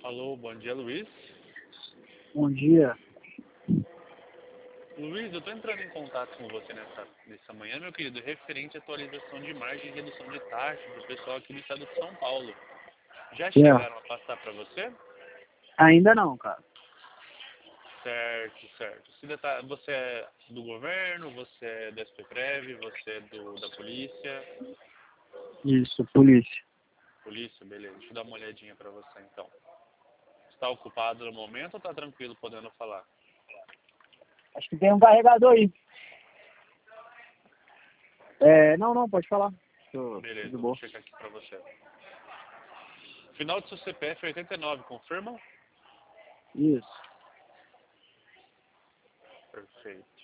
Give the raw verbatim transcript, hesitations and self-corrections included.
Alô, bom dia, Luiz. Bom dia. Luiz, eu estou entrando em contato com você nessa, nessa manhã, meu querido, referente à atualização de margem e redução de taxa do pessoal aqui do estado de São Paulo. Já Yeah. chegaram a passar para você? Ainda não, cara. Certo, certo. Se deta- Você é do governo, você é da S P Prev, você é do, da polícia? Isso, polícia. Polícia, beleza. Deixa eu dar uma olhadinha para você, então. Está ocupado no momento ou está tranquilo podendo falar? Acho que tem um carregador aí. É, não, não, pode falar. Tô, Beleza, tudo eu bom. vou checar aqui para você. Final do seu C P F é oitenta e nove, confirma? Isso. Perfeito.